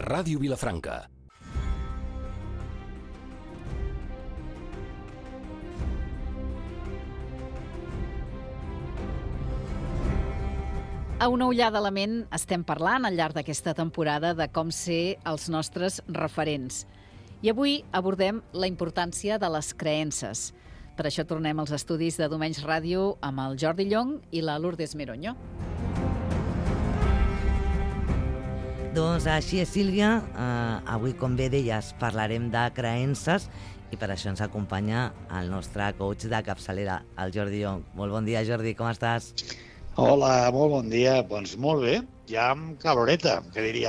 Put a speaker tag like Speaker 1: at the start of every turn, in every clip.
Speaker 1: Ràdio Vilafranca.
Speaker 2: A una ullada a la ment estem parlant al llarg d'aquesta temporada de com ser els nostres referents. I avui abordem la importància de les creences. Per això tornem als estudis de Domenys Ràdio amb el Jordi Llong i la Lourdes Meroño.
Speaker 3: Doncs així és, Sílvia. Avui, com bé deies, parlarem de creences i per això ens acompanya el nostre coach de capçalera, el Jordi Llong. Molt bon dia, Jordi, com estàs?
Speaker 4: Hola, molt bon dia. Doncs molt bé, ja amb caloreta, que diria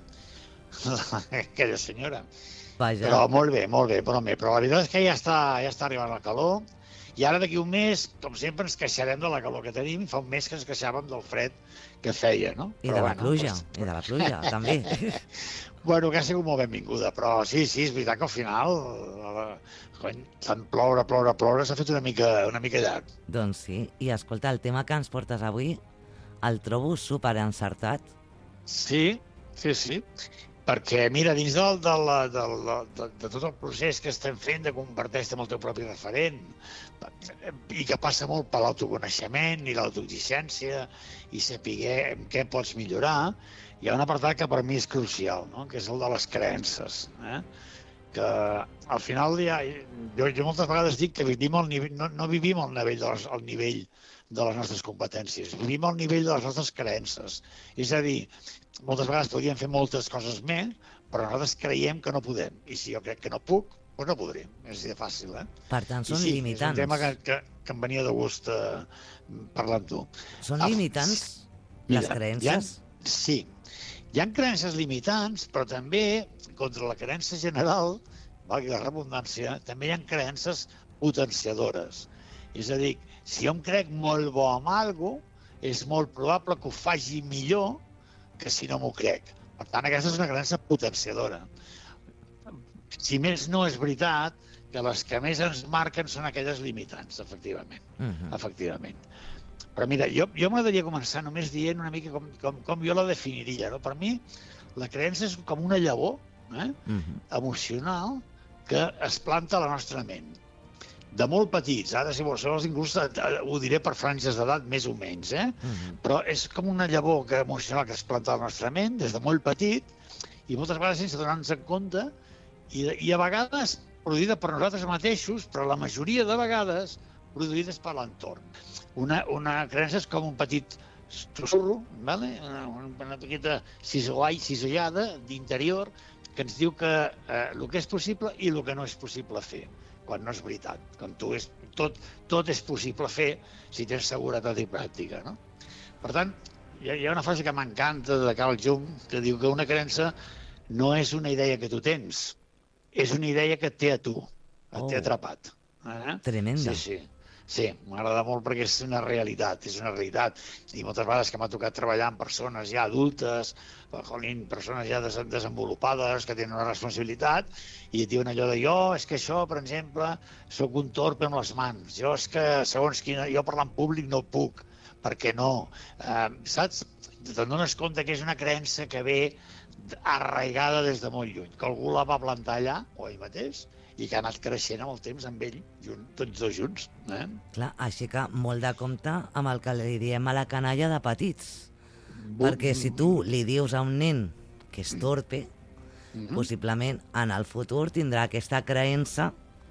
Speaker 4: aquella senyora.
Speaker 3: Vaja.
Speaker 4: Però molt bé, però la veritat és que ja està arribant la calor i ara d'aquí un mes, com sempre, ens queixarem de la calor que tenim. Fa un mes que ens queixàvem del fred que feia, no?
Speaker 3: I de la pluja, també.
Speaker 4: Bueno, que ha sigut molt benvinguda, però sí, és veritat que al final, tant ploure, s'ha fet una mica llarg.
Speaker 3: Doncs sí, i escolta, el tema que ens portes avui el trobo superencertat.
Speaker 4: Sí, perquè mira, dins de tot el procés que estem fent de convertir-te en el teu propi referent i que passa molt per l'autoconeixement i l'autoexigència i saber en què pots millorar, hi ha un apartat que per mi és crucial, no? Que és el de les creences, que al final jo moltes vegades dic que no vivim al nivell de les nostres competències, vivim al nivell de les nostres creences. És a dir, moltes vegades podríem fer moltes coses més, però nosaltres creiem que no podem. I si jo crec que no puc, doncs no podré. És així de fàcil,
Speaker 3: Per tant, són limitants.
Speaker 4: És un tema que em venia de gust parlar amb tu.
Speaker 3: Són limitants les creences?
Speaker 4: Sí. Hi ha creences limitants, però també, contra la creença general, valgui la redundància, també hi ha creences potenciadores. És a dir, si jo em crec molt bo en alguna cosa, és molt probable que ho faci millor que si no m'ho crec. Per tant, aquesta és una creença potenciadora. Si més no, és veritat que les que més ens marquen són aquelles limitants, efectivament. Però mira, jo m'agradaria començar només dient una mica com jo la definiria. No? Per mi, la creença és com una llavor emocional que es planta a la nostra ment. De molt petits, ara si vols inclús ho diré per franges d'edat més o menys, però és com una llavor emocional que es planta a la nostra ment des de molt petit i moltes vegades sense donar-nos en compte i a vegades produïda per nosaltres mateixos, però la majoria de vegades produïdes per l'entorn. Una creença és com un petit susurro, una petita cisollada d'interior que ens diu que el que és possible i el que no és possible fer, quan no és veritat. Quan tot és possible fer si tens seguretat i pràctica. No? Per tant, hi ha una frase que m'encanta de Carl Jung que diu que una creença no és una idea que tu tens, és una idea que et té a tu, et té atrapat.
Speaker 3: Tremenda.
Speaker 4: Sí, m'agrada molt perquè és una realitat. I moltes vegades que m'ha tocat treballar amb persones ja adultes, persones ja desenvolupades, que tenen una responsabilitat, i et diuen allò de és que això, per exemple, sóc un torpe amb les mans. Jo és que, segons quina, jo parlar en públic no puc, perquè no. Saps? Te'n dones compte que és una creença que ve arraigada des de molt lluny, que algú la va plantar allà, o ell mateix, i que ha anat creixent amb el temps amb ell, tots dos junts.
Speaker 3: Clar, així que molt de compte amb el que li diem a la canalla de petits. Perquè si tu li dius a un nen que és torpe, possiblement en el futur tindrà aquesta creença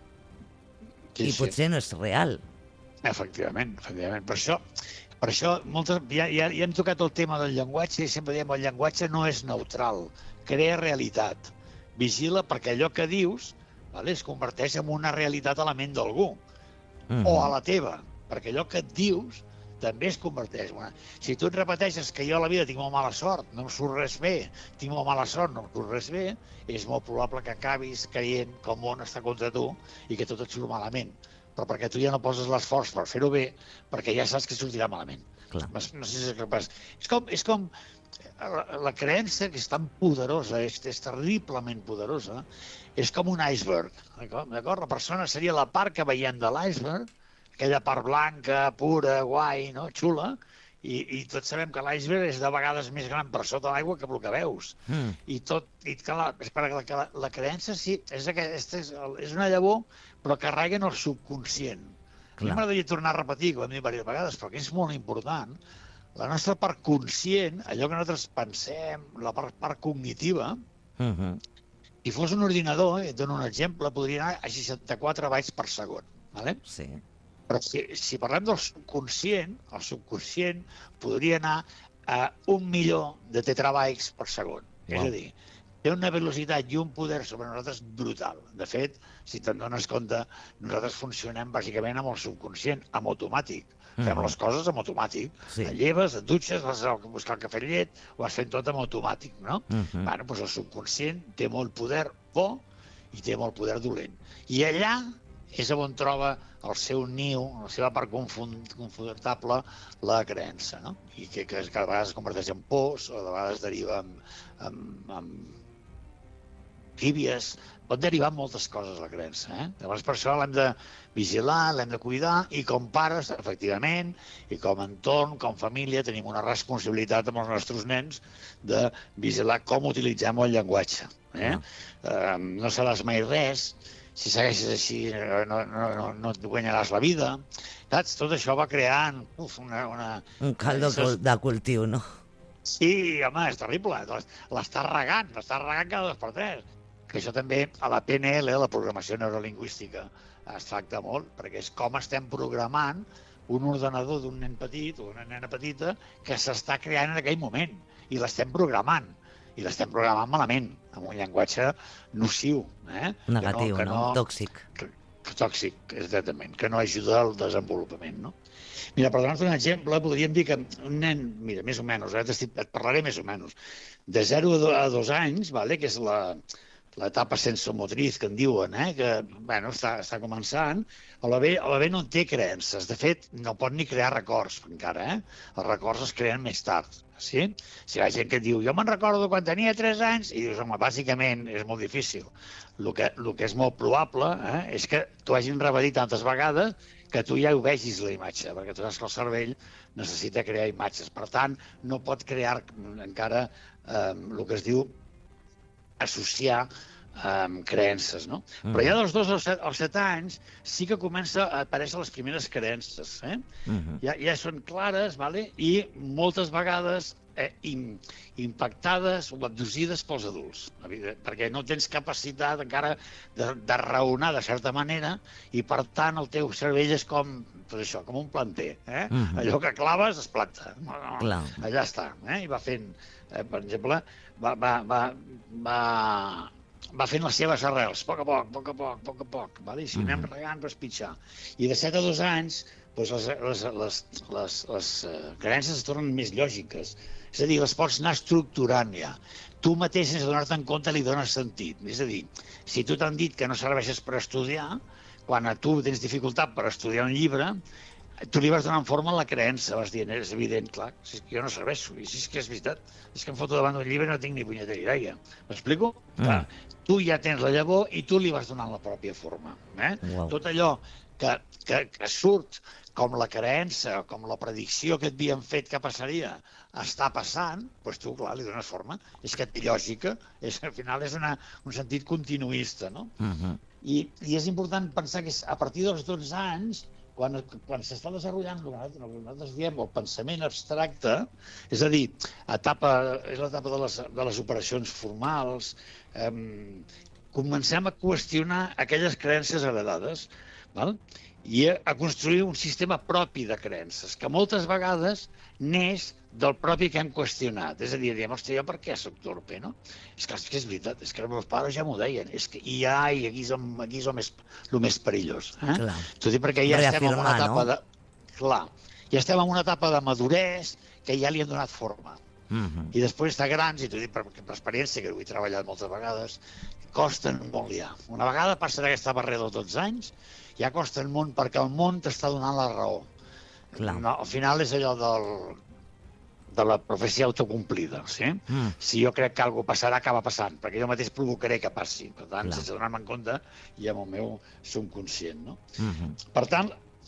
Speaker 3: i potser no és real.
Speaker 4: Efectivament. Per això ja hem tocat el tema del llenguatge i sempre diem el llenguatge no és neutral, crea realitat. Vigila perquè allò que dius es converteix en una realitat a la ment d'algú o a la teva, perquè allò que et dius també es converteix. Si tu et repeteixes que jo a la vida tinc molt mala sort, no em surt res bé, tinc molt mala sort, no em surt res bé, és molt probable que acabis creient que el món està contra tu i que tot et surt malament. Però perquè tu ja no poses l'esforç per fer-ho bé, perquè ja saps que sortirà malament. No sé si és capaç. És com la creença que és tan poderosa, és terriblement poderosa, és com un iceberg, d'acord? La persona seria la part que veiem de l'iceberg, aquella part blanca, pura, guai, no? Xula, I tots sabem que l'iceberg és de vegades més gran per sota l'aigua que el que veus. I clar, que la creença sí, és una llavor, però carrega en el subconscient. A mi m'agradaria tornar a repetir, que ho hem dit diverses vegades, perquè és molt important. La nostra part conscient, allò que nosaltres pensem, la part cognitiva, si fos un ordinador, et dono un exemple, podria anar a 64 bytes per segon. Vale?
Speaker 3: Sí.
Speaker 4: Però si parlem del subconscient, el subconscient podria anar a 1 milió de tetrabytes per segon. Wow. És a dir, té una velocitat i un poder sobre nosaltres brutal. De fet, si te'n dones compte, nosaltres funcionem bàsicament amb el subconscient, amb automàtic. Fem les coses amb automàtic. Sí. Et lleves, et dutxes, vas a buscar el cafè amb llet, ho vas fent tot amb automàtic, no? Bueno, doncs el subconscient té molt poder bo i té molt poder dolent. I allà és on troba el seu niu, la seva part confortable, la creença, no? I que de vegades es converteix en pors, o de vegades deriva en fíbies, pot derivar moltes coses la creença. Llavors per això l'hem de vigilar, l'hem de cuidar, i com pares, efectivament, i com a entorn, com a família, tenim una responsabilitat amb els nostres nens de vigilar com utilitzem el llenguatge. No seràs mai res, si segueixes així no et guanyaràs la vida. Saps? Tot això va creant
Speaker 3: un caldo de cultiu, no?
Speaker 4: Sí, home, és terrible. L'estàs regant cada 2 per 3. Que això també a la PNL, la programació neurolingüística, es tracta molt, perquè és com estem programant un ordenador d'un nen petit o una nena petita que s'està creant en aquell moment, i l'estem programant. I l'estem programant malament, amb un llenguatge nociu.
Speaker 3: Negatiu, no? Tòxic.
Speaker 4: Tòxic, exactament, que no ajuda al desenvolupament, no? Mira, per donar-te un exemple, podríem dir que un nen, mira, més o menys, et parlaré més o menys, de 0 a 2 anys, que és l'etapa sensomotriz, que en diuen, que està començant, el bebè no en té creences. De fet, no pot ni crear records encara. Els records es creen més tard. Sí? Si hi ha gent que et diu, jo me'n recordo quan tenia 3 anys, i dius, home, bàsicament és molt difícil. El que és molt probable és que t'ho hagin repetit tantes vegades que tu ja ho vegis la imatge, perquè tu saps que el cervell necessita crear imatges. Per tant, no pot crear encara el que es diu associar creences, no? Però ja dels 2 als 7 anys sí que comença a aparèixer les primeres creences. Ja són clares, i moltes vegades impactades o abducides pels adults, perquè no tens capacitat encara de raonar de certa manera, i per tant el teu cervell és com un planter. Allò que claves es planta. Allà està. I va fent, per exemple, va fent les seves arrels, a poc, i si anem regant, vas pitjar. I de 7 a 2 anys, les creences es tornen més lògiques. És a dir, les pots anar estructurant ja. Tu mateix, sense donar-te en compte, li dones sentit. És a dir, si tu t'han dit que no serveixes per estudiar, quan a tu tens dificultat per estudiar un llibre, tu li vas donant forma a la creença, vas dient, és evident, clar, si és que jo no serveixo, i si és que és veritat, és que em foto davant d'un llibre i no tinc ni punyetera idea. M'explico? Tu ja tens la llavor i tu li vas donant la pròpia forma. Tot allò que surt com la creença, com la predicció que et havien fet que passaria, està passant, doncs tu, clar, li dones forma. És que té lògica, al final és un sentit continuista, no? I és important pensar que a partir dels 12 anys, quan s'està desenvolupant el que nosaltres diem el pensament abstracte, és a dir, és l'etapa de les operacions formals, comencem a qüestionar aquelles creences heredades, i a construir un sistema propi de creences, que moltes vegades neix del propi que hem qüestionat. És a dir, diem, hòstia, jo per què soc torpe, no? És que és veritat, és que els meus pares ja m'ho deien, i aquí és el més perillós. T'ho dic perquè ja estem en una etapa de... Clar, ja estem en una etapa de maduresa que ja li han donat forma. I després de grans, i t'ho dic per experiència, que ho he treballat moltes vegades, costen molt ja. Una vegada passa d'aquesta barrera de 12 anys, ja costa molt perquè el món t'està donant la raó. Al final és allò de la profecia autocomplida. Si jo crec que alguna cosa passarà, acaba passant, perquè jo mateix provocaré que passi. Per tant, sense donar-me en compte, i amb el meu subconscient. Per tant,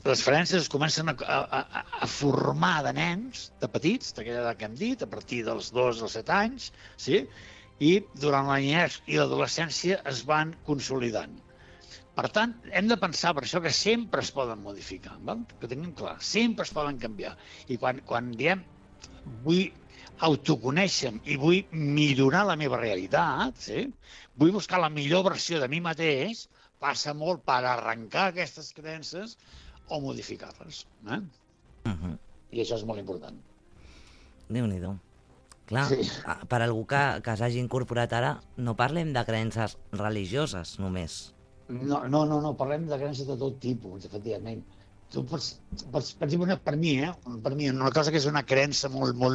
Speaker 4: les creences es comencen a formar de nens, de petits, d'aquella edat que hem dit, a partir dels 2 als 7 anys, sí? I durant la niñez i l'adolescència es van consolidant. Per tant, hem de pensar per això que sempre es poden modificar, val? Que tinguem clar, sempre es poden canviar. I quan diem vull autoconèixer i vull millorar la meva realitat, sí? Vull buscar la millor versió de mi mateix, passa molt per arrencar aquestes creences o modificar-les. I això és molt important.
Speaker 3: Déu-n'hi-do. Clar, sí. Per algú que s'hagi incorporat ara, no parlem de creences religioses només.
Speaker 4: No, parlem de creences de tot tipus, efectivament. Tu pots, per exemple, per mi, una cosa que és una creença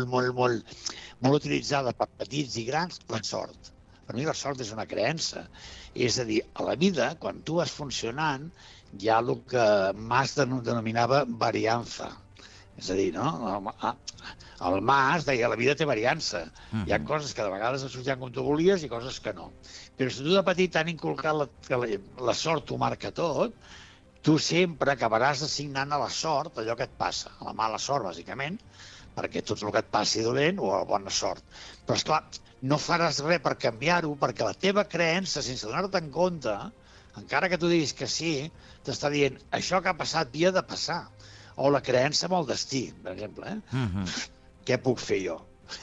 Speaker 4: molt utilitzada per petits i grans, la sort. Per mi la sort és una creença. És a dir, a la vida, quan tu vas funcionant, hi ha el que Mas denominava variança. És a dir, no? El Mas deia la vida té variança. Hi ha coses que de vegades et sortiran com tu volies i coses que no. Però si tu de petit t'han inculcat que la sort t'ho marca tot, tu sempre acabaràs assignant a la sort allò que et passa, a la mala sort, bàsicament, perquè tot el que et passi dolent o a la bona sort. Però, esclar, no faràs res per canviar-ho, perquè la teva creença, sense donar-te en compte, encara que tu diguis que sí, t'està dient això que ha passat havia de passar. O la creença amb el destí, per exemple. Què puc fer jo?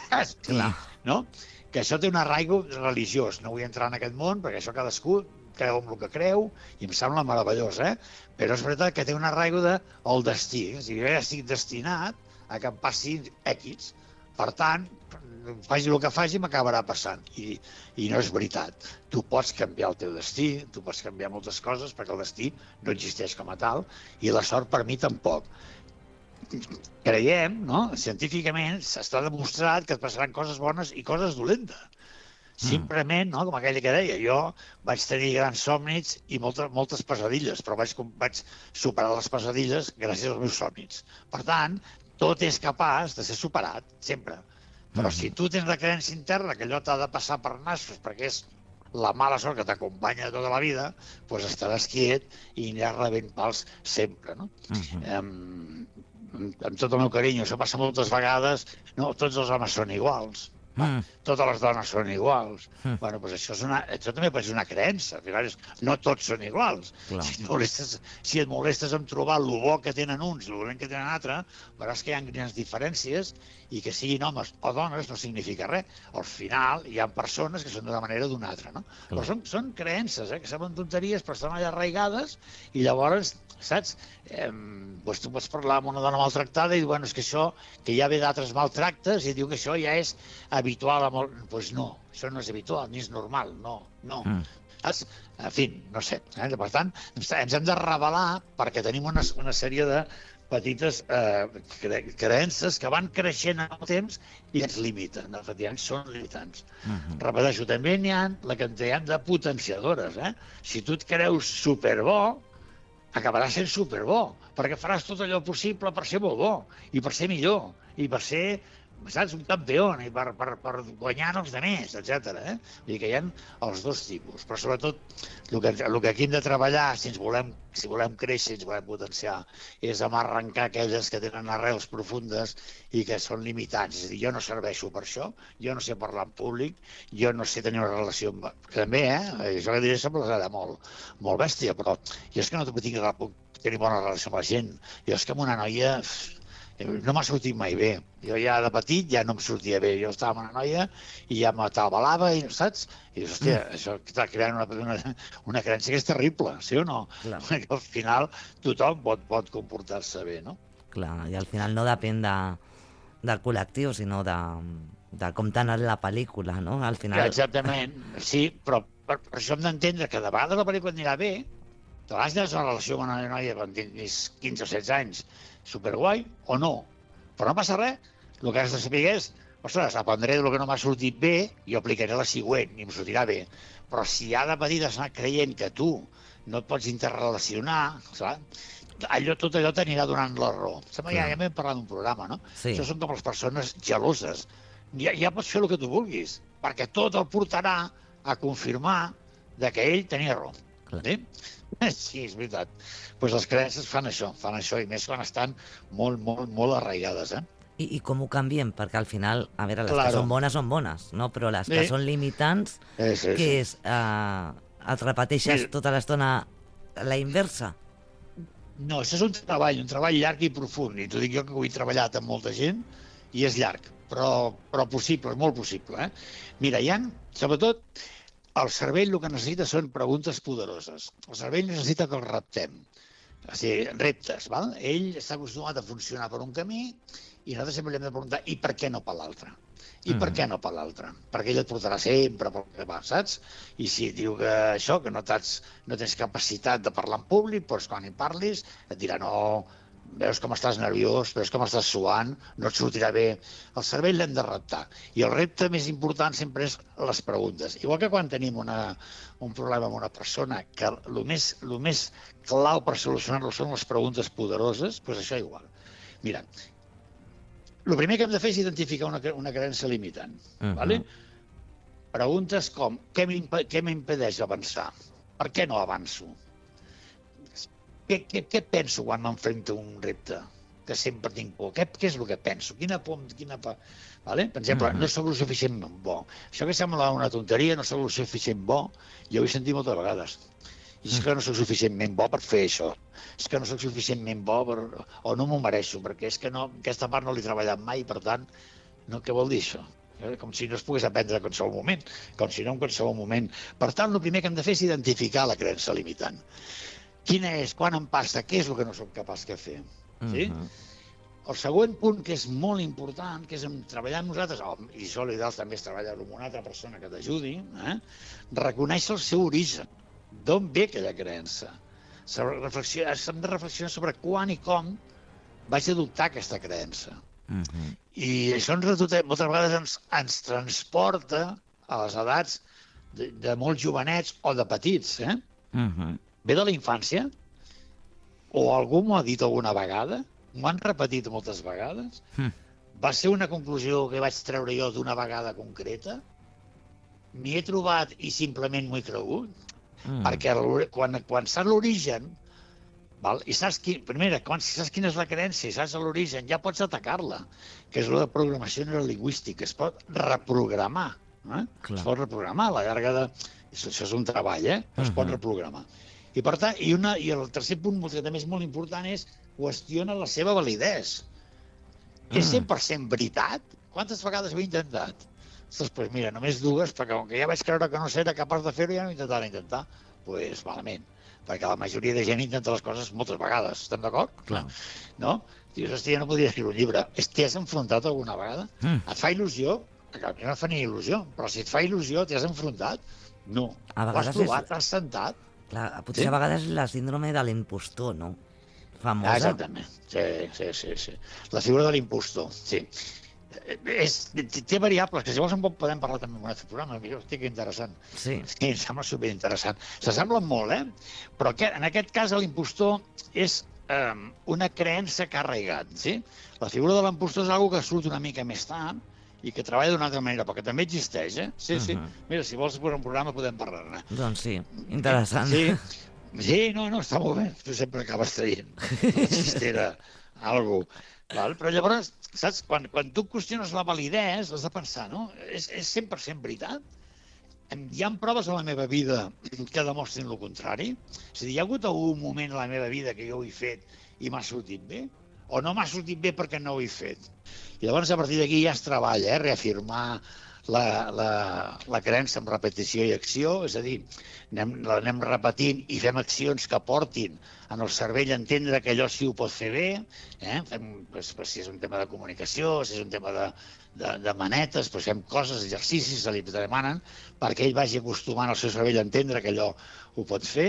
Speaker 4: No? Que això té un arraigo religiós. No vull entrar en aquest món, perquè això cadascú creu en el que creu, i em sembla meravellós, Però és veritat que té un arraigo del destí. És a dir, jo ja estic destinat a que em passi X. Per tant, faci el que faci, m'acabarà passant. I no és veritat. Tu pots canviar el teu destí, tu pots canviar moltes coses, perquè el destí no existeix com a tal, i la sort per mi tampoc. Creiem, no? Científicament s'està demostrat que et passaran coses bones i coses dolentes. Simplement, no? Com aquella que deia, jo vaig tenir grans somnis i moltes pesadilles, però vaig superar les pesadilles gràcies als meus somnis. Per tant, tot és capaç de ser superat, sempre. Però si tu tens la creença interna que allò t'ha de passar per nassos perquè és la mala sort que t'acompanya tota la vida, doncs estaràs quiet i aniràs rebent pals sempre, no? Amb tot el meu carinyo, això passa moltes vegades, no, tots els homes són iguals. Totes les dones són iguals. Bueno, doncs això també és una creença. Al final no tots són iguals. Si et molestes en trobar el bo que tenen uns i el dolent que tenen altres, veuràs que hi ha grans diferències i que siguin homes o dones no significa res. Al final hi ha persones que són d'una manera o d'una altra, no? Però són creences, que semblen tonteries, però estan allà arraigades i llavors, saps? Doncs tu pots parlar amb una dona maltractada i dir, bueno, és que això, que ja ve d'altres maltractes, i diu que això ja és habitual. Doncs no, això no és habitual, ni és normal, no. Saps? En fi, no sé. Per tant, ens hem de revelar perquè tenim una sèrie de petites creences que van creixent en el temps i ens limiten, efectivament, són limitants. Repeteixo, també n'hi ha la que en diem de potenciadores. Si tu et creus superbo, acabaràs sent superbo, perquè faràs tot allò possible per ser molt bo, i per ser millor, i per ser, saps, un campió, i per guanyar els altres, etc. Vull dir que hi ha els dos tipus, però sobretot el que aquí hem de treballar, si volem créixer, si ens volem potenciar, és arrencar aquelles que tenen arrels profundes i que són limitants. És a dir, jo no serveixo per això, jo no sé parlar en públic, jo no sé tenir una relació amb... També, això que diré sembla molt bèstia, però jo és que no puc tenir bona relació amb la gent. Jo és que amb una noia... no m'ha sortit mai bé. Jo ja de petit ja no em sortia bé. Jo estava amb una noia i ja m'atabalava, saps? I dius, hòstia, això està creant una creença que és terrible, sí o no? Perquè al final tothom pot comportar-se bé, no?
Speaker 3: Clar, i al final no depèn del col·lectiu, sinó de com t'ha anat la pel·lícula, no? Al final...
Speaker 4: Exactament, sí, però per això hem d'entendre que de vegades la pel·lícula anirà bé, de vegades tens una relació amb una noia quan tinguis 15 o 16 anys, superguai o no, però no passa res. El que has de saber és, ostres, aprendré del que no m'ha sortit bé i aplicaré la següent i em sortirà bé. Però si ja de petit has anat creient que tu no et pots interrelacionar, clar, tot allò t'anirà donant la raó. Ja vam parlar d'un programa, no? Sí. Això són com les persones geloses. Ja pots fer el que tu vulguis, perquè tot el portarà a confirmar que ell tenia raó. Sí? Sí, és veritat. Doncs les creences fan això, i més quan estan molt, molt, molt arraigades,
Speaker 3: I com ho canviem? Perquè al final, a veure, les que
Speaker 4: Claro.
Speaker 3: són bones, no? Però les que
Speaker 4: Sí.
Speaker 3: són limitants,
Speaker 4: Sí.
Speaker 3: que és, et repeteixes
Speaker 4: Mira.
Speaker 3: tota l'estona la inversa?
Speaker 4: No, això és un treball llarg i profund, i t'ho dic jo que ho he treballat amb molta gent, i és llarg, però possible, molt possible. Mira, sobretot, el cervell el que necessita són preguntes poderoses. El cervell necessita que el reptem, o sigui, reptes, val? Ell està acostumat a funcionar per un camí i nosaltres sempre li hem de preguntar i per què no per l'altre? I per què no per l'altre? Perquè ell et portarà sempre pel que va, saps? I si et diu que això, que no tens capacitat de parlar en públic, doncs quan hi parlis et dirà no, veus com estàs nerviós, veus com estàs suant, no et sortirà bé. El cervell l'hem de reptar. I el repte més important sempre és les preguntes. Igual que quan tenim un problema amb una persona, que el més clau per solucionar-lo són les preguntes poderoses, doncs això igual. Mira, el primer que hem de fer és identificar una creença limitant. ¿Vale? Preguntes com, què m'impedeix avançar? Per què no avanço? Què penso quan m'enfrento a un repte? Que sempre tinc por. Què és el que penso? Quina por? Vale? Per exemple, no soc el suficient bo. Això que sembla una tonteria, no soc el suficient bo, jo ho he sentit moltes vegades. I és que no soc suficientment bo per fer això. És que no soc suficientment bo o no m'ho mereixo, perquè és que no, aquesta part no l'he treballat mai, per tant, no, què vol dir això? Com si no es pogués aprendre en qualsevol moment, com si no en qualsevol moment. Per tant, el primer que hem de fer és identificar la creença limitant. Quina és? Quan em passa? Què és el que no soc capaç de fer? Sí? El següent punt, que és molt important, que és treballar amb nosaltres, i això l'ideal també és treballar amb una altra persona que t'ajudi, reconèixer el seu origen. D'on ve aquella creença? Hem de reflexionar sobre quan i com vaig adoptar aquesta creença. I això moltes vegades ens transporta a les edats de molt jovenets o de petits. Ve de la infància? O algú m'ho ha dit alguna vegada? M'ho han repetit moltes vegades? Va ser una conclusió que vaig treure jo d'una vegada concreta? M'hi he trobat i simplement m'ho he cregut? Perquè quan saps l'origen, i saps quina és la creença i saps l'origen, ja pots atacar-la, que és la programació neurolingüística, es pot reprogramar. Es pot reprogramar a la llarga això és un treball, es pot reprogramar. I per tant, i el tercer punt, que també és molt important, és qüestiona la seva validesa. És 100% veritat? Quantes vegades ho he intentat? Doncs mira, només dues, perquè com que ja vaig creure que no era capaç de fer-ho, ja no intentar. Doncs malament, perquè la majoria de gent intenta les coses moltes vegades, estem d'acord?
Speaker 3: Clar.
Speaker 4: No? Dius, hòstia, no podria escriure un llibre. T'hi has enfrontat alguna vegada? Et fa il·lusió? A mi no em fa ni il·lusió, però si et fa il·lusió, t'hi has enfrontat? No. Ho has provat, t'has sentat?
Speaker 3: Clar, potser a vegades és la síndrome de l'impostor, no? Famosa.
Speaker 4: Exactament, sí. La figura de l'impostor, sí. Té variables, que si vols podem parlar també en un altre programa, que estic interessant.
Speaker 3: Sí,
Speaker 4: em sembla superinteressant. S'assemblen molt, però en aquest cas l'impostor és una creença que ha arraigat, sí? La figura de l'impostor és una que surt una mica més tard i que treballa d'una altra manera, perquè també existeix, Sí. Mira, si vols posar un programa podem parlar-ne.
Speaker 3: Doncs sí, interessant.
Speaker 4: Sí, no, està molt bé. Tu sempre acabes traient. Existirà algú. Però llavors, saps, quan tu qüestiones la validesa, has de pensar, no? És 100% veritat? Hi ha proves a la meva vida que demostren el contrari? És a dir, hi ha hagut algun moment a la meva vida que jo ho he fet i m'ha sortit bé? O no m'ha sortit bé perquè no ho he fet? I llavors, a partir d'aquí ja es treballa, reafirmar la creença amb repetició i acció, és a dir, l'anem repetint i fem accions que portin en el cervell a entendre que allò sí ho pot fer bé, si és un tema de comunicació, si és un tema de manetes, fem coses, exercicis que li demanen perquè ell vagi acostumant el seu cervell a entendre que allò ho pot fer.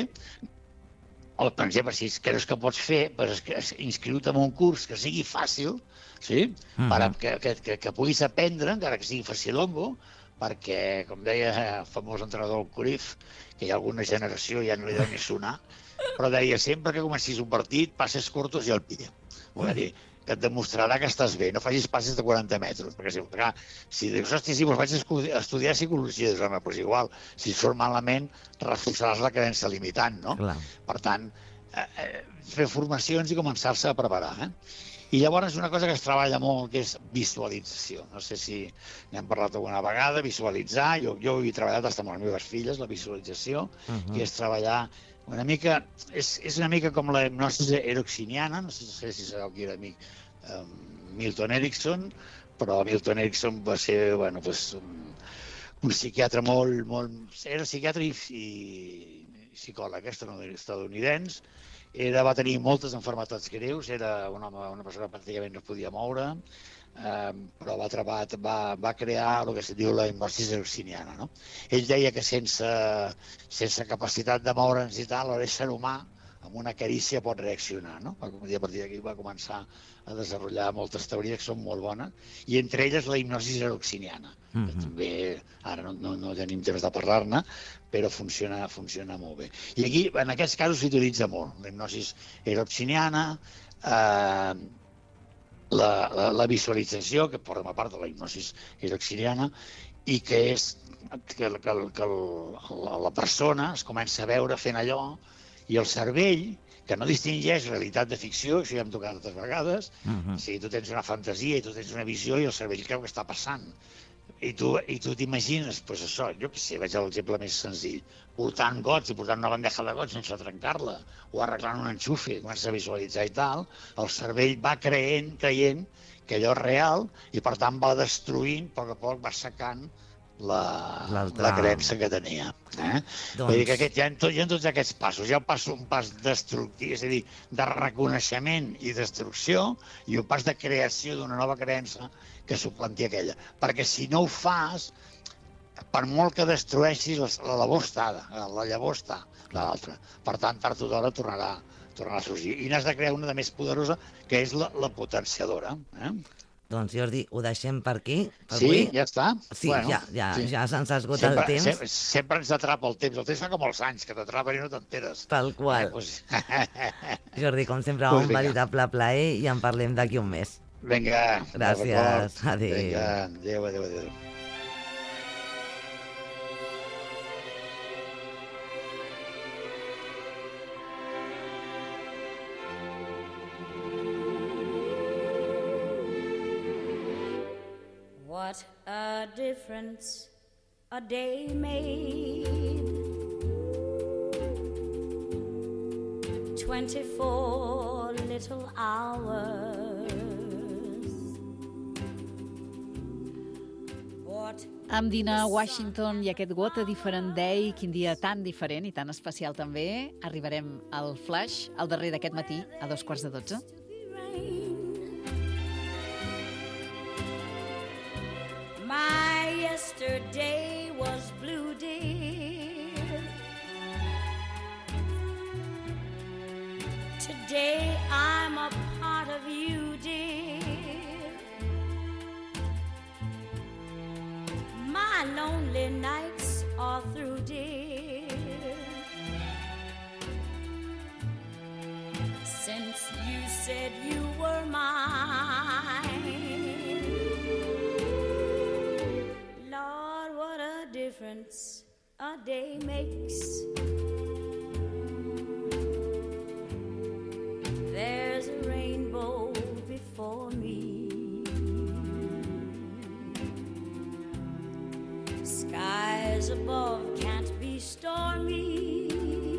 Speaker 4: O, per exemple, si creus que pots fer, inscriu-te en un curs que sigui fàcil, sí? Que puguis aprendre, encara que sigui facilongo, perquè, com deia el famós entrenador del Cruyff, que hi ha alguna generació ja no li deu ni sonar, però deia sempre que comencis un partit, passes cortos i al pie. Vull dir, que et demostrarà que estàs bé. No facis passes de 40 metres, perquè si dius, hosti, sí, vaig estudiar psicologia, dius, home, doncs igual, si et surt malament, reforçaràs la creença limitant, no?
Speaker 3: Clar.
Speaker 4: Per tant, fer formacions i començar-se a preparar, I llavors una cosa que es treballa molt, que és visualització. No sé si n'hem parlat alguna vegada, visualitzar. Jo he treballat fins amb les meves filles, la visualització, que és treballar una mica... És una mica com la hipnosi ericksoniana, no sé si sabeu qui era amic Milton Erickson, però Milton Erickson va ser, bueno, un psiquiatre molt... Era psiquiatre i psicòleg estadounidense. Va tenir moltes malalties greus, era una persona que pràcticament no es podia moure, però va crear el que se diu la hipnosi ericksoniana, no? Ell deia que sense capacitat de moure'ns i tal, l'ésser humà, amb una carícia pot reaccionar, no? A partir d'aquí va començar a desenvolupar moltes teories que són molt bones, i entre elles la hipnosi ericksoniana, que també ara no tenim temps de parlar-ne, però funciona molt bé. I aquí, en aquests casos, s'utilitza molt la hipnosi ericksoniana, la visualització, que forma part de la hipnosi ericksoniana, i que és que la persona es comença a veure fent allò, i el cervell, que no distingeix realitat de ficció, això ja hem tocat altres vegades, o sigui, tu tens una fantasia i tu tens una visió i el cervell creu que està passant. I tu t'imagines, doncs això, jo què sé, vaig a l'exemple més senzill, portant gots i portant una bandeja de gots sense trencar-la, o arreglant un enxufe, comença a visualitzar i tal, el cervell va creient que allò és real i per tant va destruint, a poc a poc va secant la creença que tenia. Vull dir que hi ha tots aquests passos. Hi ha un pas destructiu, és a dir, de reconeixement i destrucció, i un pas de creació d'una nova creença que suplanti aquella. Perquè si no ho fas, per molt que destrueixis, la llavor està l'altra. Per tant, tard o d'hora tornarà a sorgir. I n'has de crear una de més poderosa, que és la potenciadora.
Speaker 3: Doncs, Jordi, ho deixem per aquí.
Speaker 4: Sí, ja està.
Speaker 3: Sí, ja se'ns ha esgotat el temps.
Speaker 4: Sempre ens atrapa el temps. El temps fa com els anys, que t'atrapen i no t'enteres.
Speaker 3: Tal qual. Jordi, com sempre, un veritable plaer i en parlem d'aquí un mes.
Speaker 4: Vinga.
Speaker 3: Gràcies. Adéu.
Speaker 4: Vinga, adéu.
Speaker 1: What a difference a day made. 24 little hours.
Speaker 2: Amb Dina Washington i aquest What a Different Day, quin dia tan diferent i tan especial també, arribarem al Flash, al darrer d'aquest matí, a 11:45.
Speaker 1: My yesterday was blue, dear. Today I'm a part of you, dear. My lonely nights are through, dear. Since you said you were mine. Difference a day makes. There's a rainbow before me. Skies above can't be stormy.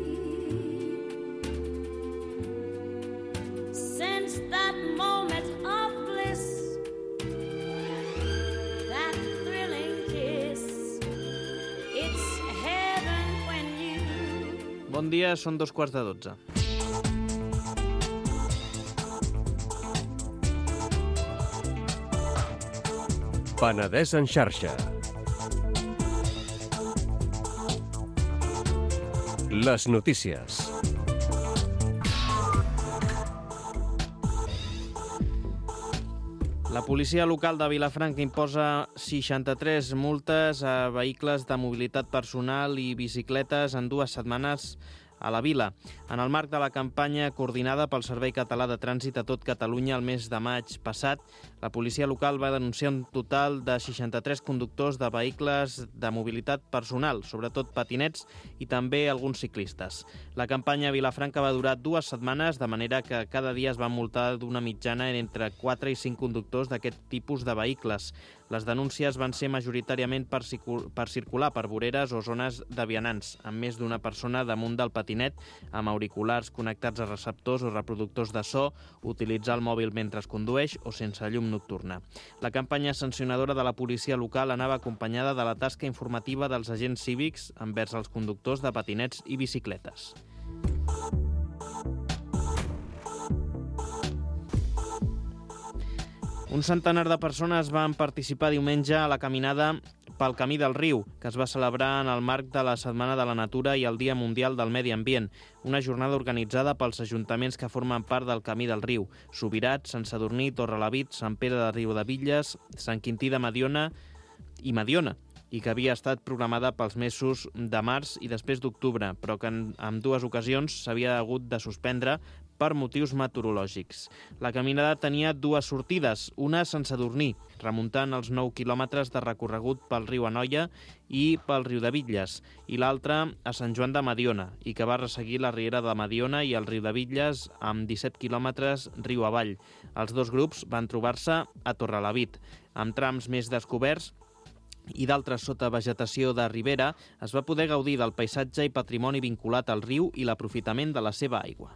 Speaker 1: Since that moment of bliss, that thrilling kiss.
Speaker 5: Bon dia, són 11:45.
Speaker 6: Penedès en xarxa. Les notícies.
Speaker 5: La policia local de Vilafranca imposa 63 multes a vehicles de mobilitat personal i bicicletes en 2 setmanes a la vila. En el marc de la campanya coordinada pel Servei Català de Trànsit a tot Catalunya el mes de maig passat, la policia local va denunciar un total de 63 conductors de vehicles de mobilitat personal, sobretot patinets i també alguns ciclistes. La campanya a Vilafranca va durar 2 setmanes, de manera que cada dia es va multar d'una mitjana entre 4 i 5 conductors d'aquest tipus de vehicles. Les denúncies van ser majoritàriament per circular per voreres o zones de vianants, amb més d'una persona damunt del patinet, amb auriculars connectats a receptors o reproductors de so, utilitzar el mòbil mentre es condueix o sense llum nocturna. La campanya sancionadora de la policia local anava acompanyada de la tasca informativa dels agents cívics envers els conductors de patinets i bicicletes. Un centenar de persones van participar diumenge a la caminada pel Camí del Riu, que es va celebrar en el marc de la Setmana de la Natura i el Dia Mundial del Medi Ambient, una jornada organitzada pels ajuntaments que formen part del Camí del Riu: Subirat, Sant Sadurní, Torrelavit, Sant Pere de Riudebitlles, Sant Quintí de Mediona i Mediona, i que havia estat programada pels mesos de març i després d'octubre, però que en 2 ocasions s'havia hagut de suspendre per motius meteorològics. La caminada tenia 2 sortides, una a Sant Sadurní, remuntant els 9 quilòmetres de recorregut pel riu Anoia i pel riu de Bitlles, i l'altra a Sant Joan de Mediona, i que va resseguir la riera de Mediona i el riu de Bitlles amb 17 quilòmetres riu avall. Els 2 grups van trobar-se a Torrelavit. Amb trams més descoberts i d'altres sota vegetació de ribera, es va poder gaudir del paisatge i patrimoni vinculat al riu i l'aprofitament de la seva aigua.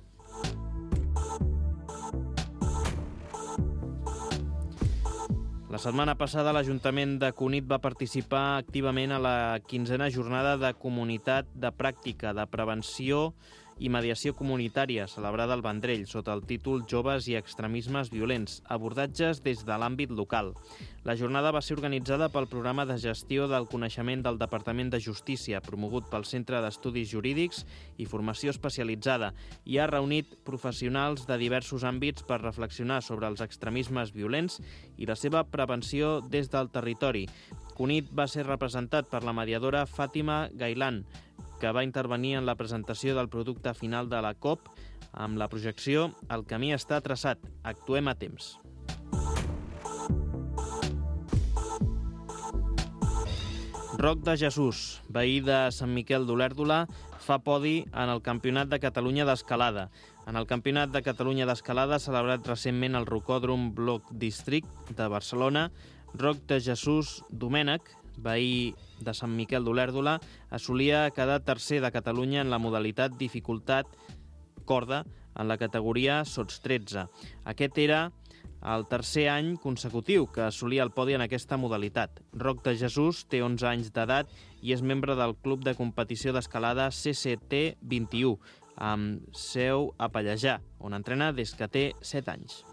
Speaker 5: La setmana passada l'Ajuntament de Cunit va participar activament a la 15a jornada de comunitat de pràctica de prevenció i mediació comunitària celebrada al Vendrell sota el títol Joves i extremismes violents, abordatges des de l'àmbit local. La jornada va ser organitzada pel Programa de Gestió del Coneixement del Departament de Justícia, promogut pel Centre d'Estudis Jurídics i Formació Especialitzada, i ha reunit professionals de diversos àmbits per reflexionar sobre els extremismes violents i la seva prevenció des del territori. Cunit va ser representat per la mediadora Fàtima Gailan, que va intervenir en la presentació del producte final de la COP amb la projecció El camí està traçat, actuem a temps. Roc de Jesús, veí de Sant Miquel d'Olèrdola, fa podi en el Campionat de Catalunya d'Escalada. En el Campionat de Catalunya d'Escalada, celebrat recentment al Rocòdrom Bloc District de Barcelona, Roc de Jesús Domènech, veí de Sant Miquel d'Olèrdola, assolia quedar tercer de Catalunya en la modalitat dificultat corda en la categoria sots 13. Aquest era el tercer any consecutiu que assolia el podi en aquesta modalitat. Roc de Jesús té 11 anys d'edat i és membre del Club de Competició d'Escalada CCT 21, amb seu a Pallejà, on entrena des que té 7 anys.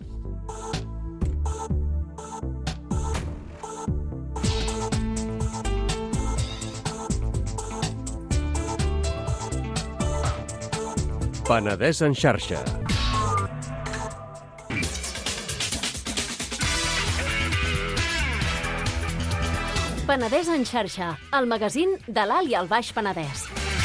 Speaker 6: Penedès en xarxa.
Speaker 7: Penedès en xarxa, el magazín de l'Alt i el Baix Penedès.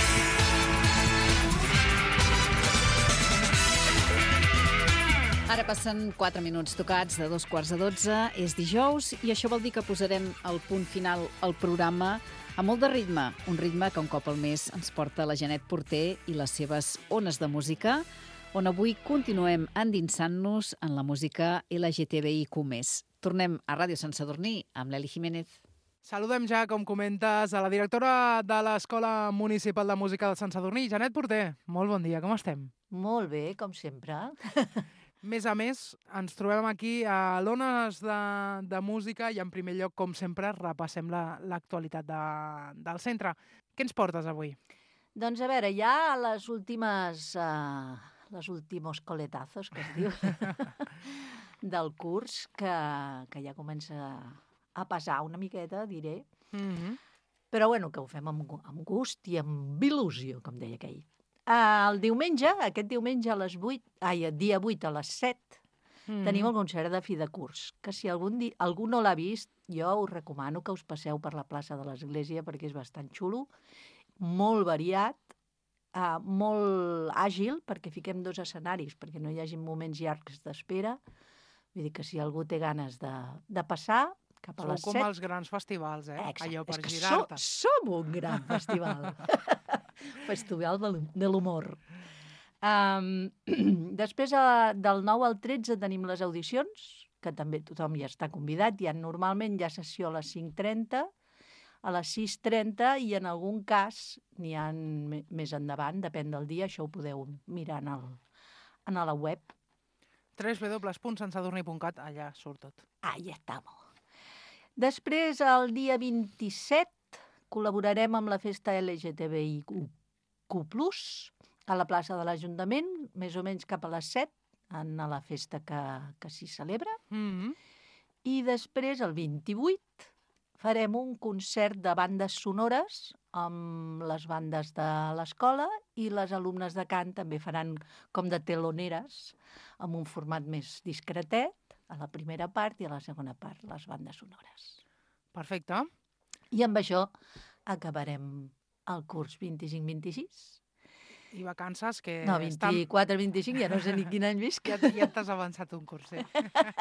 Speaker 2: Ara passen 4 minuts tocats de 2:15, és dijous, i això vol dir que posarem el punt final al programa amb molt de ritme, un ritme que un cop al mes ens porta la Janet Porter i les seves ones de música, on avui continuem endinsant-nos en la música LGTBIQ+. Tornem a Ràdio Sant Sadurní amb l'Eli Jiménez.
Speaker 8: Saludem ja, com comentes, a la directora de l'Escola Municipal de Música de Sant Sadurní, Janet Porter. Molt bon dia, com estem?
Speaker 9: Molt bé, com sempre.
Speaker 8: Més a més, ens trobem aquí a l'Ones de Música i, en primer lloc, com sempre, repassem l'actualitat del centre. Què ens portes avui?
Speaker 9: Doncs, a veure, ja les últimos coletazos, que es diu, del curs, que ja comença a passar una miqueta, diré. Però, bueno, que ho fem amb gust i amb il·lusió, com deia aquell. El diumenge, aquest diumenge a les 8, dia 8 a les 7, tenim el concert de fi de curs, que si algú no l'ha vist, jo us recomano que us passeu per la plaça de l'Església perquè és bastant xulo, molt variat, molt àgil, perquè fiquem 2 escenaris, perquè no hi hagi moments llargs d'espera. Vull dir que si algú té ganes de passar, cap a les 7...
Speaker 8: Sou com els grans festivals,
Speaker 9: Exacte.
Speaker 8: Allò per
Speaker 9: és que
Speaker 8: girar-te.
Speaker 9: som un gran festival. Festival de l'humor. Després, del 9 al 13, tenim les audicions, que també tothom ja està convidat. Normalment hi ha sessió a les 5:30, a les 6:30 i en algun cas n'hi ha més endavant, depèn del dia, això ho podeu mirar en la web.
Speaker 8: www.sensadorni.cat, allà surt tot.
Speaker 9: Ahí estamos. Després, el dia 27, col·laborarem amb la festa LGTBIQ+, a la plaça de l'Ajuntament, més o menys cap a les 7, a la festa que s'hi celebra. I després, el 28, farem un concert de bandes sonores amb les bandes de l'escola i les alumnes de cant també faran com de teloneres amb un format més discretet a la primera part i a la segona part, les bandes sonores.
Speaker 8: Perfecte.
Speaker 9: I amb això acabarem el curs 25-26.
Speaker 8: I vacances que...
Speaker 9: No, 24-25, ja no sé ni quin any visc.
Speaker 8: Ja t'has avançat un curs, sí.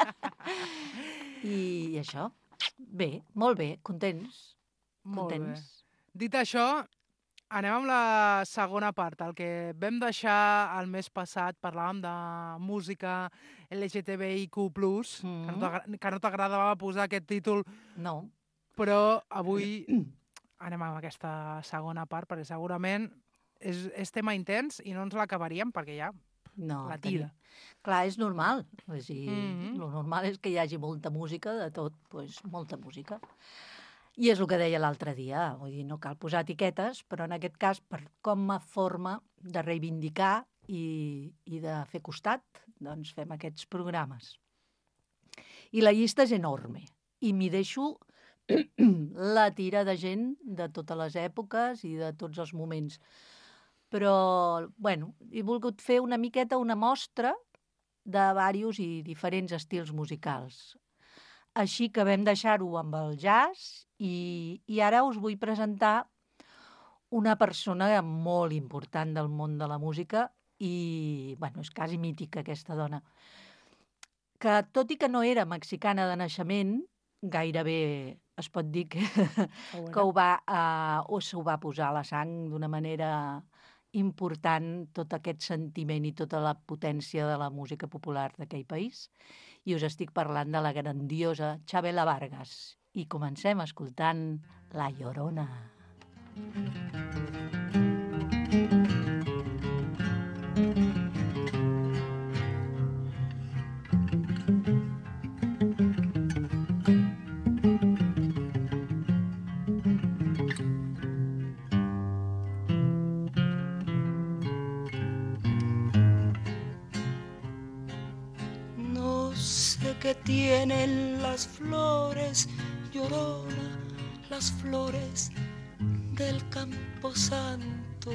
Speaker 9: I això, bé, molt bé, contents.
Speaker 8: Molt bé. Dit això, anem amb la segona part. El que vam deixar el mes passat, parlàvem de música LGTBIQ+, que no t'agradava posar aquest títol.
Speaker 9: No.
Speaker 8: Però avui anem amb aquesta segona part, perquè segurament és tema intens i no ens l'acabaríem perquè ja la tira.
Speaker 9: Clar, és normal. Lo normal és que hi hagi molta música, de tot, doncs molta música. I és el que deia l'altre dia, vull dir, no cal posar etiquetes, però en aquest cas, com a forma de reivindicar i de fer costat, doncs fem aquests programes. I la llista és enorme, i m'hi deixo la tira de gent de totes les èpoques i de tots els moments. Però, bueno, he volgut fer una miqueta una mostra de diversos i diferents estils musicals. Així que vam deixar-ho amb el jazz i ara us vull presentar una persona molt important del món de la música i, bueno, és quasi mítica aquesta dona, que tot i que no era mexicana de naixement, gairebé es pot dir que s'ho va posar a la sang d'una manera important, tot aquest sentiment i tota la potència de la música popular d'aquell país. I us estic parlant de la grandiosa Chabela Vargas. I comencem escoltant La Llorona.
Speaker 10: Que tienen las flores, Llorona, las flores del Camposanto.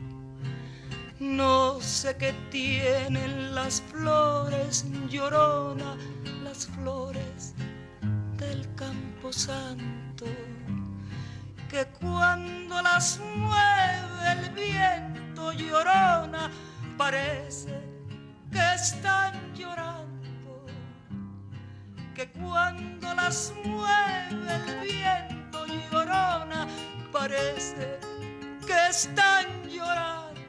Speaker 10: No sé qué tienen las flores, Llorona, las flores del Camposanto, que cuando las mueve el viento, Llorona, parece que están llorando. Que cuando las mueve el viento, Llorona, parece que están llorando.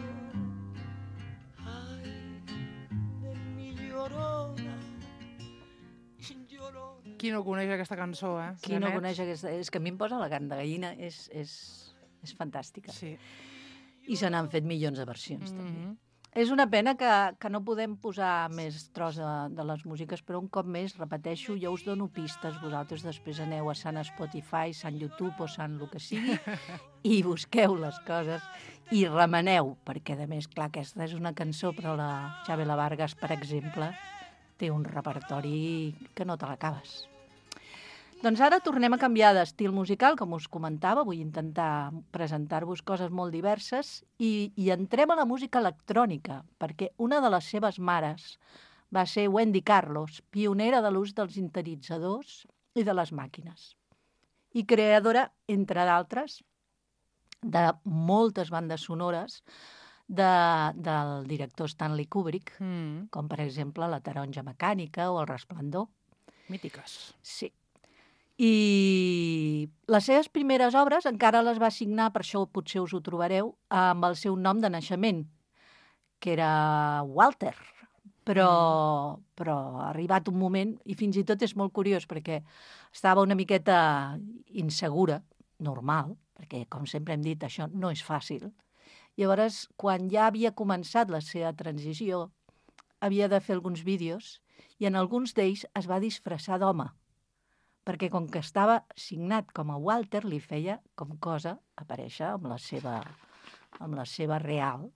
Speaker 10: Ay, de mi Llorona, Llorona.
Speaker 8: Qui no coneix aquesta cançó, eh?
Speaker 9: Qui no coneix aquesta... És que a mi em posa la carn de gallina, és fantàstica.
Speaker 8: Sí.
Speaker 9: I se n'han fet milions de versions, també. És una pena que no podem posar més tros de les músiques, però un cop més, repeteixo, jo us dono pistes. Vosaltres després aneu a Sant Spotify, Sant YouTube o Sant el que sigui i busqueu les coses i remeneu, perquè, a més, clar, aquesta és una cançó, però la Chabela Vargas, per exemple, té un repertori que no te l'acabes. Doncs ara tornem a canviar d'estil musical, com us comentava, vull intentar presentar-vos coses molt diverses i entrem a la música electrònica, perquè una de les seves mares va ser Wendy Carlos, pionera de l'ús dels sintetitzadors i de les màquines, i creadora, entre d'altres, de moltes bandes sonores del director Stanley Kubrick, com per exemple La taronja mecànica o El resplendor.
Speaker 8: Mítiques.
Speaker 9: Sí. I les seves primeres obres encara les va signar, per això potser us ho trobareu, amb el seu nom de naixement, que era Walter. Però ha arribat un moment, i fins i tot és molt curiós, perquè estava una miqueta insegura, normal, perquè, com sempre hem dit, això no és fàcil. Llavors, quan ja havia començat la seva transició, havia de fer alguns vídeos, i en alguns d'ells es va disfressar d'home, perquè com que estava signat com a Walter, li feia com cosa aparèixer amb la seva real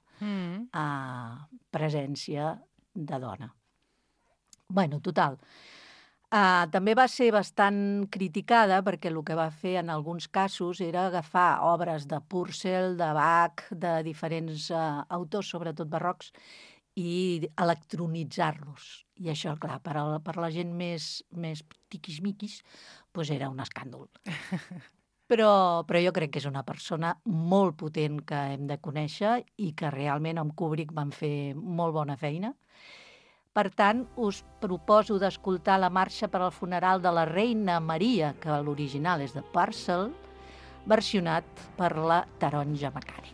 Speaker 9: presència de dona. Bueno, total. També va ser bastant criticada perquè el que va fer en alguns casos era agafar obres de Purcell, de Bach, de diferents autors, sobretot barrocs, i electronitzar-los. I això, clar, per la gent més tiquismiquis, doncs era un escàndol. Però jo crec que és una persona molt potent que hem de conèixer i que realment amb Kubrick van fer molt bona feina. Per tant, us proposo d'escoltar la marxa per al funeral de la reina Maria, que l'original és de Purcell, versionat per la taronja mecànica.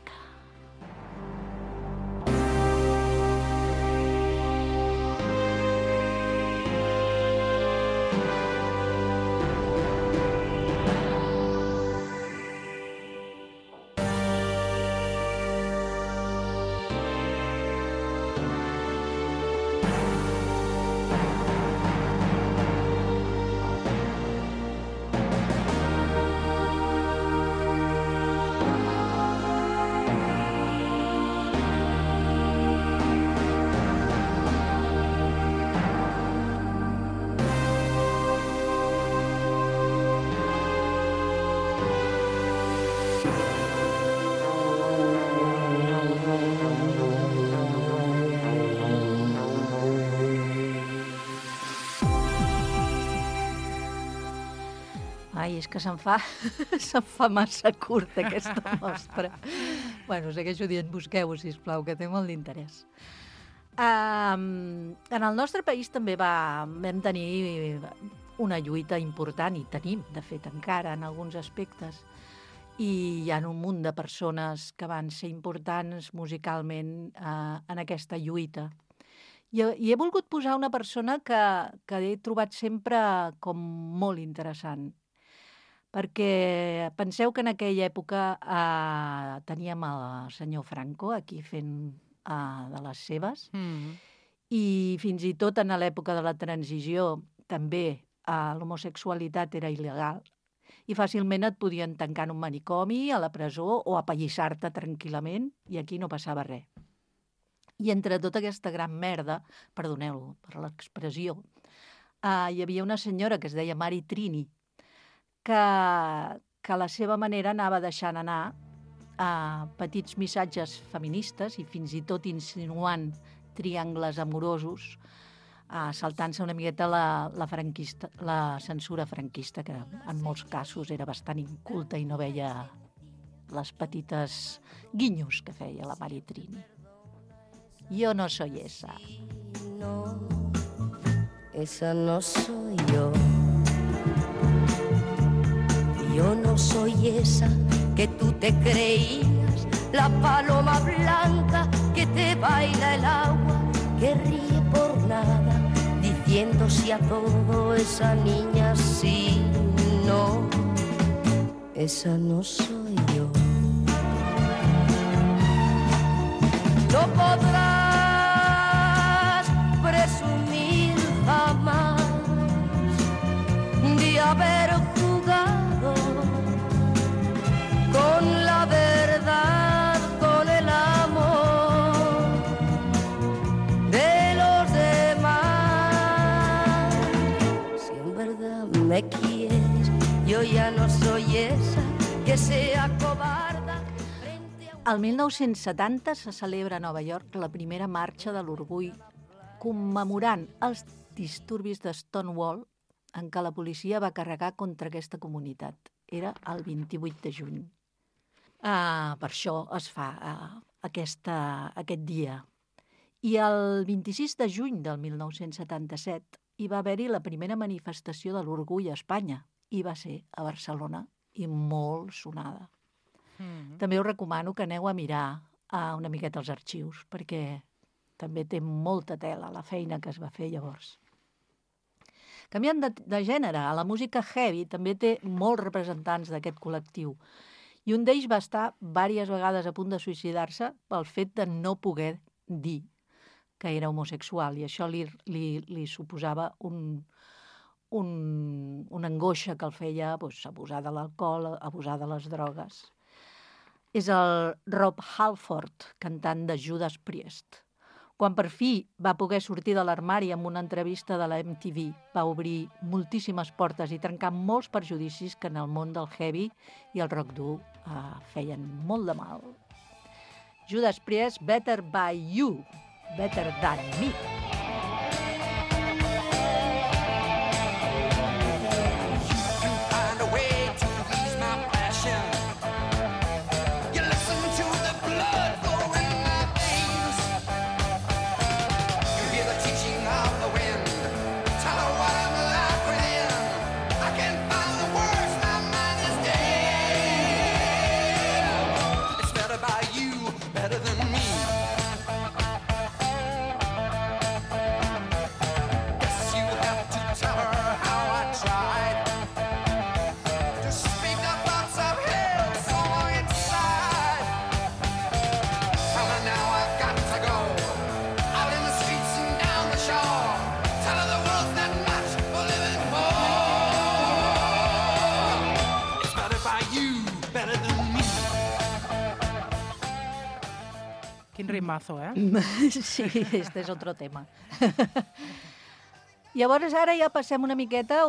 Speaker 9: Ai, és que se'm fa massa curta aquesta mostra. Bueno, segueixo dient, busqueu-ho, sisplau, que té molt d'interès. En el nostre país també vam tenir una lluita important, i tenim, de fet, encara, en alguns aspectes. I hi ha un munt de persones que van ser importants musicalment en aquesta lluita. I he volgut posar una persona que he trobat sempre com molt interessant, perquè penseu que en aquella època teníem el senyor Franco aquí fent de les seves, i fins i tot en l'època de la transició també l'homosexualitat era il·legal i fàcilment et podien tancar en un manicomi, a la presó o apallissar-te tranquil·lament, i aquí no passava res. I entre tota aquesta gran merda, perdoneu per l'expressió, hi havia una senyora que es deia Mary Trini, que a la seva manera anava deixant anar petits missatges feministes i fins i tot insinuant triangles amorosos, saltant-se una miqueta la censura franquista, que en molts casos era bastant inculta i no veia les petites guinyos que feia la Mary Trini. Yo no soy esa.
Speaker 11: No, esa no soy yo. Yo no soy esa que tú te creías, la paloma blanca que te baila el agua, que ríe por nada, diciendo sí a todo. Esa niña sí, no, esa no soy yo. No podrás presumir jamás de haber jugado con la verdad, con el amor de los demás. Si en verdad me quieres, yo ya no soy esa que sea cobarde.
Speaker 9: El 1970 se celebra a Nova York la primera marxa de l'orgull commemorant els disturbis de Stonewall en què la policia va carregar contra aquesta comunitat. Era el 28 de juny. Per això es fa aquest dia. I el 26 de juny del 1977 hi va haver-hi la primera manifestació de l'orgull a Espanya, i va ser a Barcelona, i molt sonada. També us recomano que aneu a mirar una miqueta els arxius, perquè també té molta tela la feina que es va fer llavors. Canviant de gènere, a la música heavy també té molts representants d'aquest col·lectiu, i un d'ells va estar diverses vegades a punt de suïcidar-se pel fet de no poder dir que era homosexual, i això li suposava una angoixa que el feia abusar de l'alcohol, abusar de les drogues. És el Rob Halford, cantant de Judas Priest. Quan per fi va poder sortir de l'armari amb una entrevista de la MTV, va obrir moltíssimes portes i trencar molts perjudicis que en el món del heavy i el rock dur feien molt de mal. Judas Priest, Better by You, Better Than Me.
Speaker 8: Quin ritmazo, eh?
Speaker 9: Sí, este és otro tema. Llavors, ara ja passem una miqueta,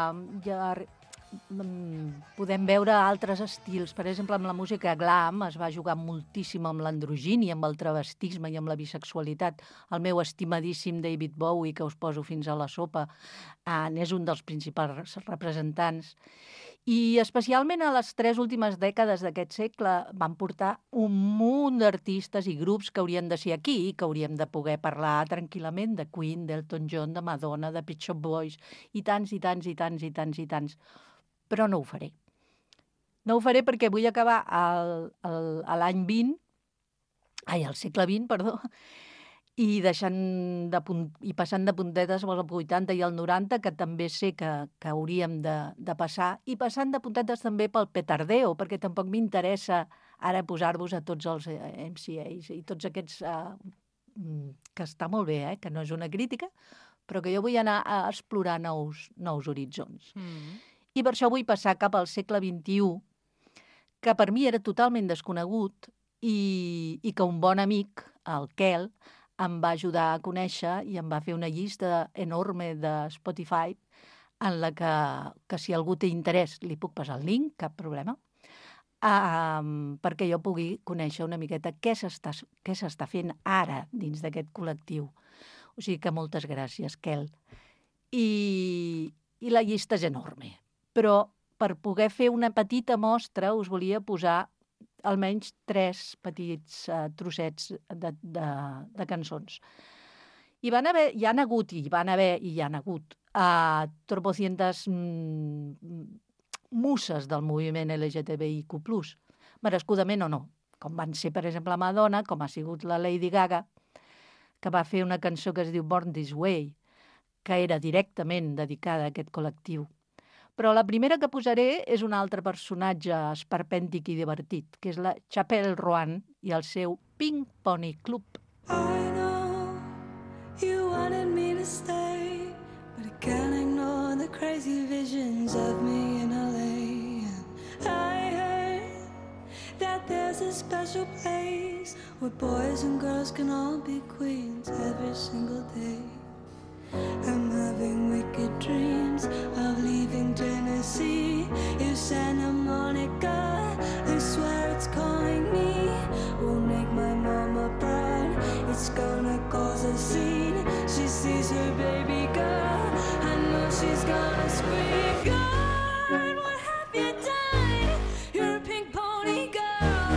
Speaker 9: podem veure altres estils. Per exemple, amb la música glam es va jugar moltíssim amb l'androgínia, amb el travestisme i amb la bisexualitat. El meu estimadíssim David Bowie, que us poso fins a la sopa, n'és un dels principals representants. I especialment a les 3 últimes dècades d'aquest segle van portar un munt d'artistes i grups que haurien de ser aquí i que hauríem de poder parlar tranquil·lament de Queen, d'Elton John, de Madonna, de Pet Shop Boys, i tants, i tants, i tants, i tants, i tants. Però no ho faré. No ho faré perquè vull acabar l'any 20, al segle XX, perdó, i passant de puntetes als 80 i al 90, que també sé que hauríem de passar, i passant de puntetes també pel petardeo, perquè tampoc m'interessa ara posar-vos a tots els MCAs i tots aquests, que està molt bé, que no és una crítica, però que jo vull anar a explorar nous horitzons. I per això vull passar cap al segle XXI, que per mi era totalment desconegut i que un bon amic, el Kel, em va ajudar a conèixer i em va fer una llista enorme de Spotify en la que si algú té interès li puc passar el link, cap problema, perquè jo pugui conèixer una miqueta què s'està fent ara dins d'aquest col·lectiu. O sigui que moltes gràcies, Kel. I la llista és enorme, però per poder fer una petita mostra us volia posar almenys 3 petits trossets de cançons. Hi han hagut tropocientes muses del moviment LGTBIQ+, merescudament o no, com van ser, per exemple, Madonna, com ha sigut la Lady Gaga, que va fer una cançó que es diu Born This Way, que era directament dedicada a aquest col·lectiu. Però la primera que posaré és un altre personatge esperpèntic i divertit, que és la Chapelle Roan i el seu Pink Pony Club.
Speaker 10: I know you wanted me to stay, but I can't ignore the crazy visions of me in LA. I heard that there's a special place where boys and girls can all be queens every single day. I'm having wicked dreams of leaving Tennessee. If Santa Monica, I swear it's calling me, will make my mama proud. It's gonna cause a scene. She sees her baby girl, I know she's gonna scream. God, what have you done? You're a pink pony girl.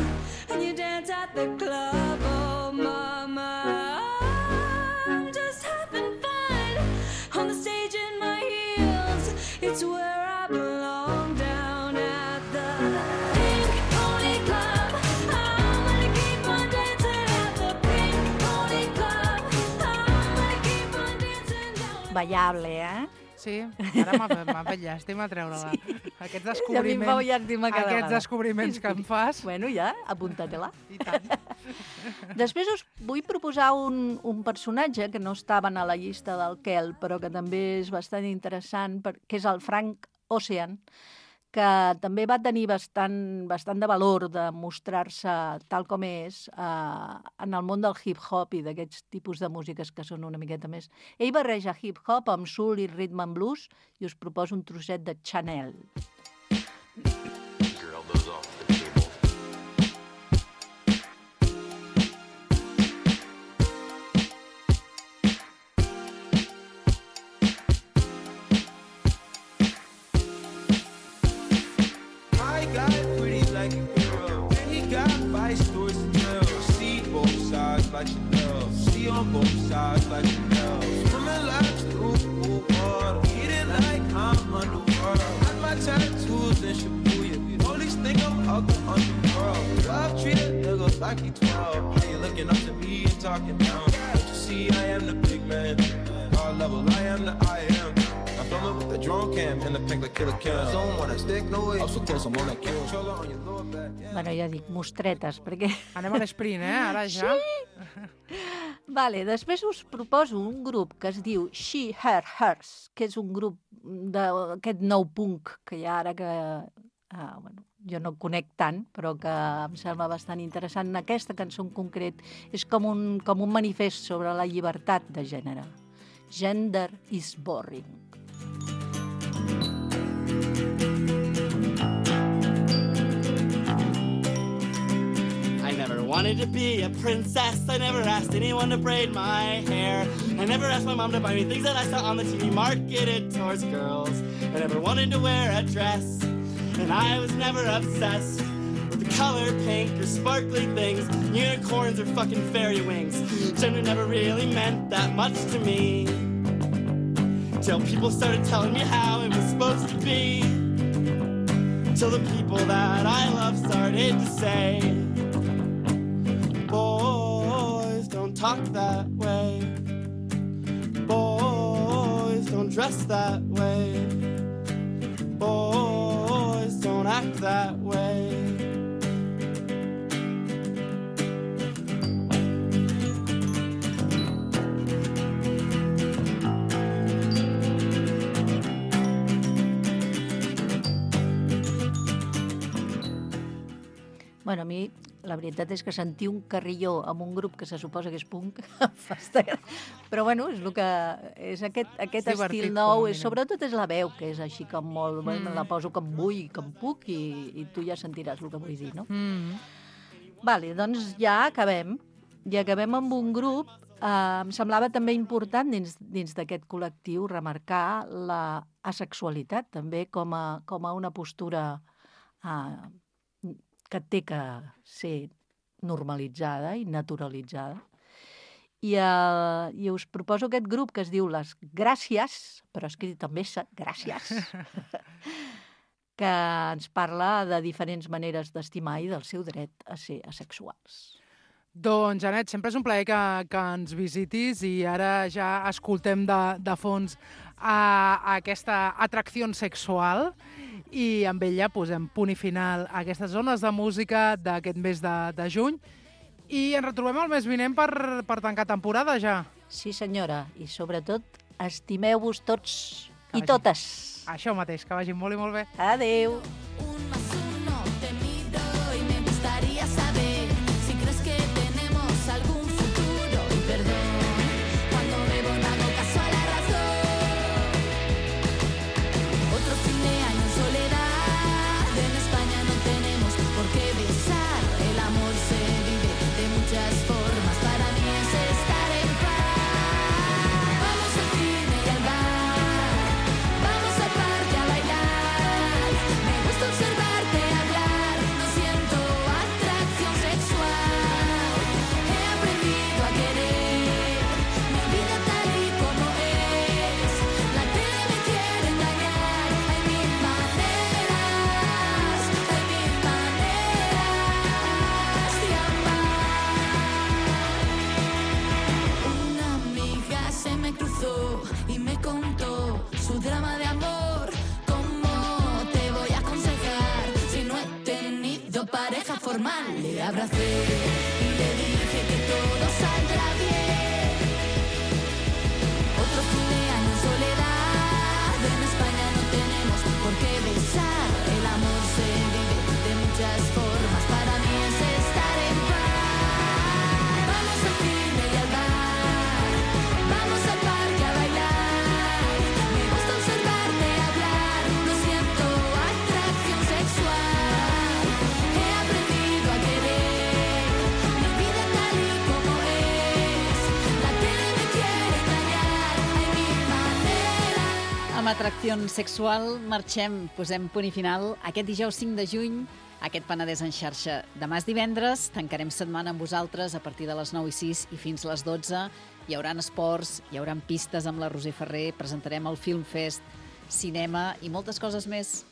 Speaker 9: ballable,
Speaker 8: Sí, ara m'ha fet llàstima treure-la. Aquests
Speaker 9: I a mi em fa llàstima cada vegada.
Speaker 8: descobriments que em fas.
Speaker 9: Bueno, ja, apunta-te-la.
Speaker 8: I tant.
Speaker 9: Després us vull proposar un personatge que no estava a la llista del Quel, però que també és bastant interessant, que és el Frank Ocean, que també va tenir bastant de valor de mostrar-se tal com és en el món del hip-hop i d'aquests tipus de músiques que són una miqueta més. Ell barreja hip-hop amb soul i rhythm and blues i us proposo un trosset de Chanel.
Speaker 12: Like Chanel, see on both sides like Chanel. Swimming laps through pool water, eating like I'm underwater. Got my tattoos in Shibuya, police think I'm out the underworld. 12 treat a nigga like he 12. They looking up to me and talking down. Don't you see I am the big man? All level, I am the I am. I'm filming with the drone cam and the pink like Killer Cam. Zone wanna stick, no way. I'm so close, I'm on that kill. Controller on your lower back.
Speaker 9: Bueno, ja dic, mostretes, perquè...
Speaker 8: Anem a l'esprint, ara ja.
Speaker 9: Sí! Vale, després us proposo un grup que es diu She, Her, Hers, que és un grup d'aquest nou punk que hi ha ara que... bueno, jo no conec tant, però que em sembla bastant interessant. Aquesta cançó en concret és com un manifest sobre la llibertat de gènere. Gender is boring.
Speaker 13: I never wanted to be a princess. I never asked anyone to braid my hair. I never asked my mom to buy me things that I saw on the TV marketed towards girls. I never wanted to wear a dress. And I was never obsessed with the color pink or sparkly things, unicorns or fucking fairy wings. Gender never really meant that much to me, till people started telling me how it was supposed to be. Till the people that I love started to say, boys don't talk that way, boys don't dress that way, boys don't act that way.
Speaker 9: Bueno, a mi la veritat és que sentir un carrilló amb un grup que se suposa que és punk em fa estar... Però bueno, és el que és aquest estil nou, sobretot és la veu, que és així com molt... Bueno, la poso com vull, com puc, i tu ja sentiràs el que vull dir, no? Vale, doncs ja acabem. Ja acabem amb un grup. Em semblava també important dins d'aquest col·lectiu remarcar la asexualitat, també com a una postura que té que ser normalitzada i naturalitzada. I us proposo aquest grup que es diu Les Gràcies, però escrit també Gràcies, que ens parla de diferents maneres d'estimar i del seu dret a ser asexuals.
Speaker 8: Doncs, Janet, sempre és un plaer que ens visitis i ara ja escoltem de fons aquesta atracció sexual i amb ella posem punt i final a aquestes zones de música d'aquest mes de juny i ens retrobem el mes vinent per tancar temporada ja.
Speaker 9: Sí, senyora, i sobretot estimeu-vos tots i totes.
Speaker 8: Això mateix, que vagi molt i molt bé.
Speaker 9: Adéu.
Speaker 10: Me gusta Le abracé y le dije que todo saldrá bien. Otro fin de año en soledad. En España no tenemos por qué besar. El amor se vive de muchas formas. Para mí es estar en paz. Vamos al cine y al bar. Vamos al parque a bailar. Me gusta observarte hablar. No siento atracción sexual. He aprendido a querer mi vida tal y como es. La tele me quiere engañar. Hay mil maneras.
Speaker 2: Amb atracció sexual marxem, posem punt i final aquest dijous 5 de juny, aquest Penedès en xarxa. Demà és divendres, tancarem setmana amb vosaltres a partir de les 9:06 i fins les 12. Hi haurà esports, hi haurà pistes amb la Roser Ferrer, presentarem el Film Fest, cinema i moltes coses més.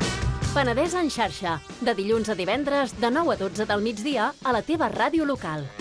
Speaker 7: Penedès en xarxa, de dilluns a divendres, de 9 a 12 del migdia, a la teva ràdio local.